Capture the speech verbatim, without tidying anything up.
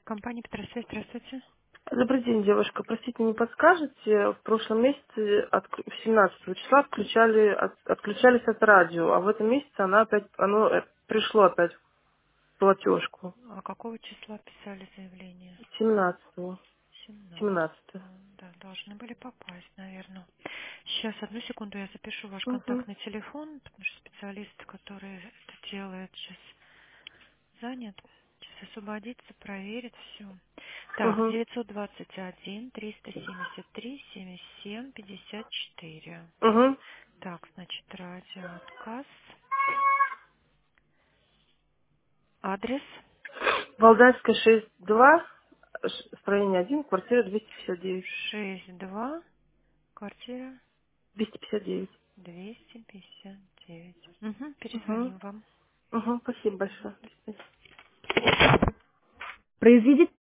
Компания Петросвет, здравствуйте. Добрый день, девушка. Простите, не подскажете, в прошлом месяце, отк- семнадцатого числа, отключали, от- отключались от радио, а в этом месяце она опять, оно э, пришло опять в платежку. А какого числа писали заявление? семнадцатого. семнадцатого. семнадцатого. Да, должны были попасть, наверное. Сейчас, одну секунду, я запишу ваш Угу. контактный телефон, потому что специалист, который это делает, сейчас занят. Сейчас освободится, проверит все. Так, Угу. девятьсот двадцать один триста семьдесят три семьдесят семь пятьдесят четыре. Угу. Так, значит, радиоотказ. Адрес Валдайская шесть два, ш- строение один, квартира двести пятьдесят девять. шесть два, квартира двести пятьдесят девять. двести пятьдесят девять. Угу, Угу. перезвоним вам. Угу. Спасибо Мгм. большое. До свидания. Произведите